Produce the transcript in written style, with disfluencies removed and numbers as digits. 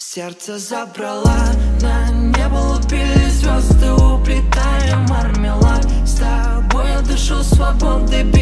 Сердце забрала, на небо лупили звезды, уплетая мармелад. С тобой я дышу свободой.